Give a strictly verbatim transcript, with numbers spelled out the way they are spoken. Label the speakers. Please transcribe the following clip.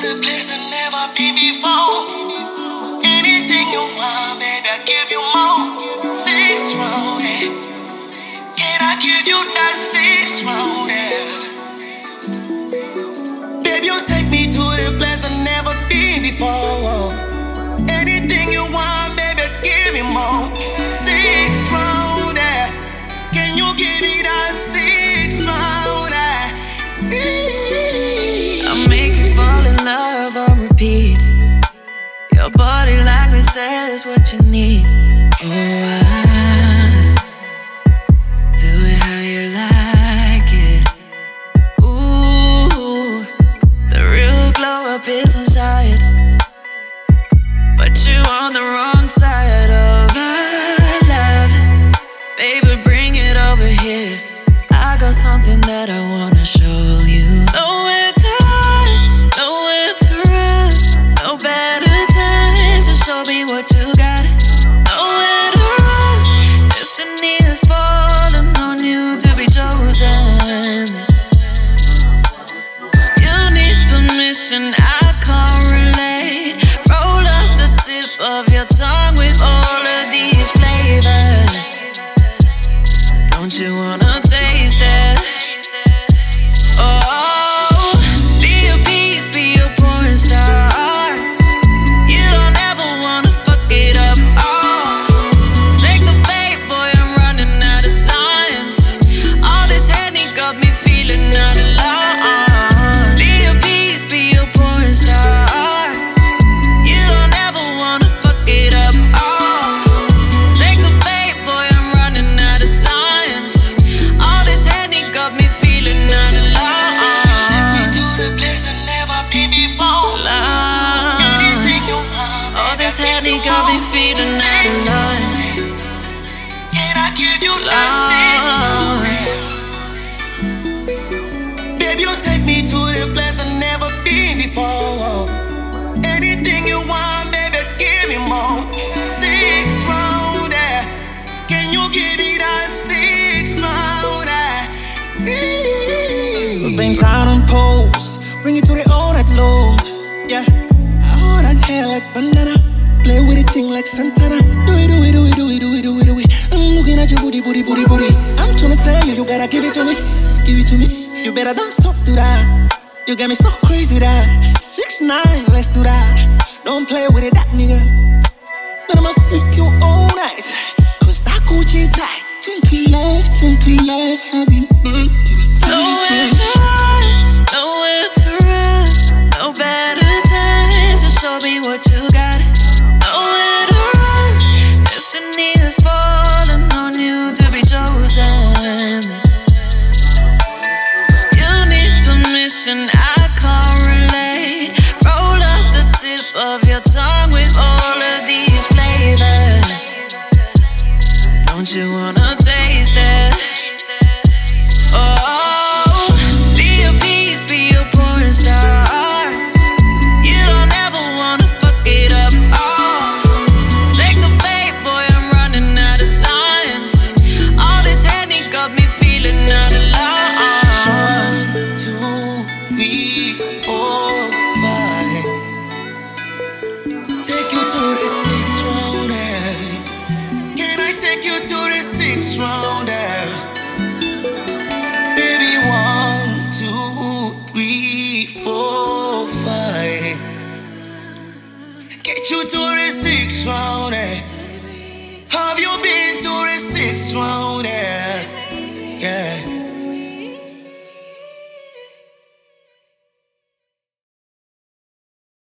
Speaker 1: the place I've never been before. Anything you want, baby, I give you more. Six round, eh? Can I give you that six round, eh? Baby, you take me to the place I've never been before. Anything you want, baby, give me more. Six round, eh? Can you give me that six round, eh? Six.
Speaker 2: I'll make you fall in love on repeat. Your body language says what you need. Oh, I do it how you like it. Ooh, the real glow up is inside, but you on the wrong side of our love. Baby, bring it over here. I got something that I wanna show you. Nowhere to hide, nowhere to run, no better time to show me what you got. Nowhere to run, destiny is falling on you to be chosen. You need permission, I can't relate. Roll off the tip of your tongue with all of these flavors. Don't you wanna taste it? Oh, be a beast, be a porn star. You don't ever wanna fuck it up. Oh, take the bait, boy, I'm running out of signs. All this Henny got me feeling out of love. Be a beast, be a porn star. You don't ever wanna fuck it up. Oh, take the bait, boy, I'm running out of signs. All this Henny got me feeling out of love.
Speaker 1: Take me to the place I've never been before.
Speaker 2: Love.
Speaker 1: Anything you want,
Speaker 2: All
Speaker 1: baby,
Speaker 2: this
Speaker 1: I give
Speaker 2: Henny
Speaker 1: you
Speaker 2: got me
Speaker 1: more.
Speaker 2: feeling out of line.
Speaker 1: Can I give you that six round, eh? Baby, you take me to the place I've never been before. Anything you want, baby, give me more. Six round, eh? Can you give me that six round, eh? Six.
Speaker 3: We've been crown on pose, bring it to the all night long. Yeah, I hold that hair like bandana, play with it thing like Santana. Do it, do it, do it, do it, do it, do it, do it. I'm looking at your booty, booty, booty, booty. I'm trying to tell you, you gotta give it to me, give it to me. You better don't stop to that. You got me so crazy with that. Six nine, let's do that. Don't play with it, that nigga. But I'ma fuck you all night, cause that Gucci tight. Twinkle love, twinkle love, have you been to the
Speaker 2: Nowhere to hide, nowhere to run, no better time to show me what you got. Nowhere to run, destiny is falling on you to be chosen. You need permission, I can't relate. Roll off the tip of your tongue with all of these flavors. Don't you wanna taste it? Oh, be a beast, be a porn star. You don't ever wanna fuck it up. Oh, take the bait, boy, I'm running out of signs. All this Henny got me feeling out of love.
Speaker 1: One, two, three, four, five. Take you to the six round, eh? Can I take you to the six round, eh? Baby, one, two, three, four, five. Get you to the six round, eh? Have you been to the